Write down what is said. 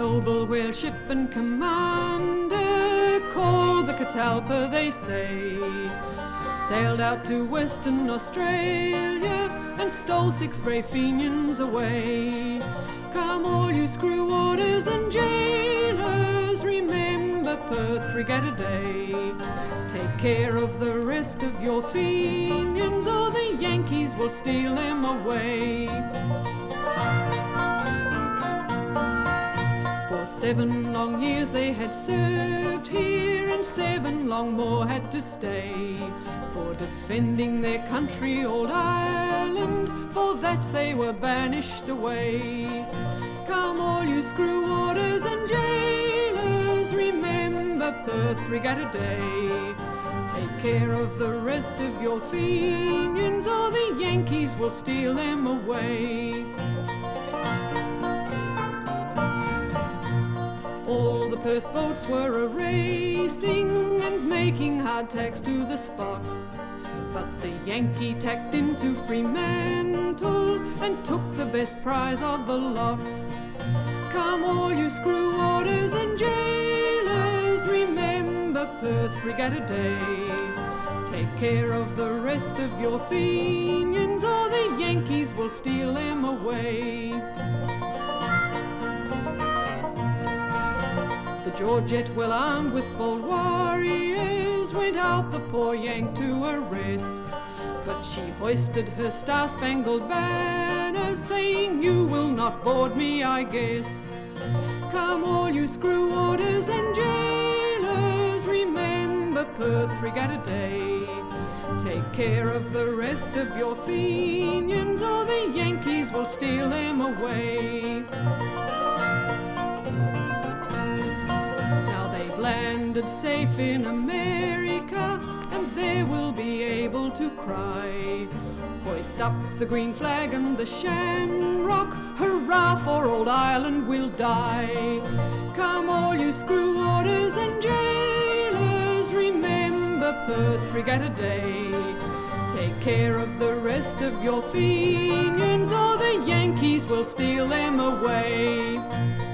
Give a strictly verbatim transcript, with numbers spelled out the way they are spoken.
noble whale ship and commander, called the Catalpa, they say, sailed out to Western Australia and stole six brave Fenians away. Come all you screw warders and jailers, remember Perth Regatta Day. Take care of the rest of your Fenians, or the Yankees will steal them away. For seven long years they had served here, and seven long more had to stay, for defending their country, old Ireland, for that they were banished away. Come all you screw warders and jailers, remember Perth Regatta Day. Take care of the rest of your Fenians, or the Yankees will steal them away. All the Perth boats were a-racing and making hard tacks to the spot, but the Yankee tacked into Fremantle and took the best prize of the lot. Come all you screw warders and jailers, remember Perth Regatta Day. Take care of the rest of your Fenians, or the Yankees will steal them away. The Georgette, well armed with bold warriors, went out the poor Yank to arrest, but she hoisted her star-spangled banner, saying, "You will not board me, I guess." Come all you screw warders and jailers, remember Perth Regatta Day. Take care of the rest of your Fenians, or the Yankees will steal them away. Landed safe in America, and there we'll be able to cry, hoist up the green flag and the shamrock, hurrah for old Ireland, we'll die. Come all you screw warders and jailers, remember Perth Regatta Day. Take care of the rest of your Fenians, or the Yankees will steal them away.